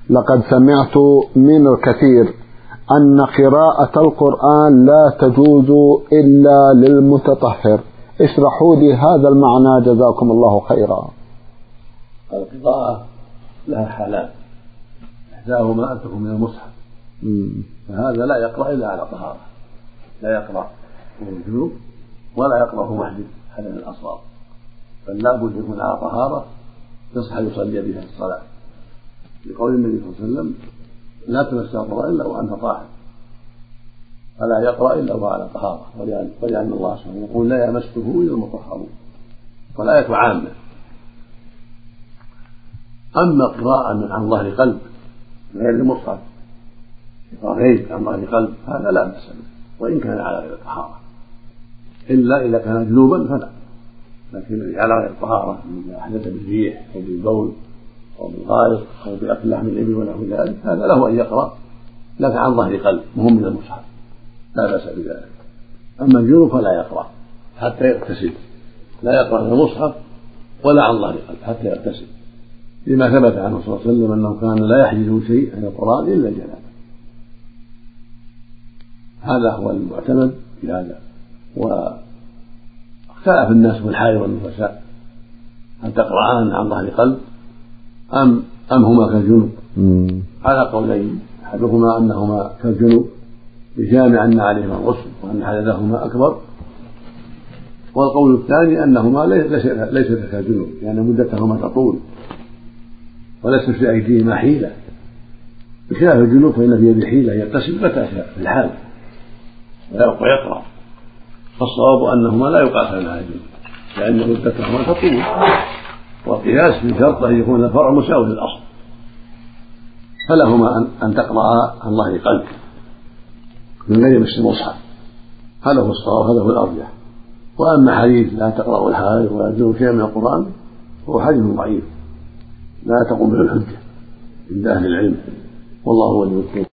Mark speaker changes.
Speaker 1: لقد سمعت من الكثير أن قراءة القرآن لا تجوز إلا للمتطهر، اشرحوا لي هذا المعنى جزاكم الله خيرا.
Speaker 2: القراءة لها حالات، إحداهما أن تكون من المصحف، فهذا لا يقرأ إلا على طهارة، لا يقرأ وهو جنوب ولا يقرأ وهو محدث حدث الأصغر، بل لا بد يكون على طهارة يصح يصلي بها الصلاة، لقول النبي صلى الله عليه وسلم: لا تمس القرآن إلا وأنت طاهر، فلا يقرأ إلا وهو على طهارة، ولأن الله سبحانه يقول: لا يمسه إلا المطهرون، والآية عامة. أما قراءة من عن ظهر قلب غير المصحف، غير عن ظهر قلب، هذا لا بأس به وإن كان على غير الطهارة، إلا إذا كان جنوبا فلا. لكن الذي على غير الطهارة من أحدث بالريح أو بالبول أو بالغائط أو بأكل لحم الإبل ونحو ذلك، هذا له أن يقرأ لكن عن ظهر قلب مهم من المصحف، لا بأس بذلك. أما الجنوب فلا يقرأ حتى يغتسل، لا يقرأ من المصحف ولا عن ظهر قلب حتى يغتسل، لما ثبت عنه صلى الله عليه وسلم أنه كان لا يحجز شيء عن القرآن إلا الجنابة. هذا هو المعتمد في هذا. واختلف الناس في الحائض والنفساء هل تقرأان عن ظهر قلب أم هما كالجنوب، على قولين: أحدهما أنهما كالجنوب بجامع أن عليهما الغسل وأن حدثهما أكبر، والقول الثاني أنهما ليس كالجنوب لأن مدتهما تطول وليس في أيديهما حيلة، بخلاف الجنوب فإن في يده حيلة يغتسل متى شاء في الحال ويقرأ. فالصواب أنهما لا يقاسان على الجنوب لأن مدتهما تطول، والقياس من شرط أن يكون الفرع مساوي للأصل، فلهما أن تقرأ عن ظهر قلب من غير مس المصحف، هذا هو الصواب، هذا هو الأرجح. وأما حديث لا تقرأ الحائض ولا تجوز شيئا من القرآن هو حديث ضعيف لا تقوم به الحجة عند أهل العلم، والله ولي التوفيق.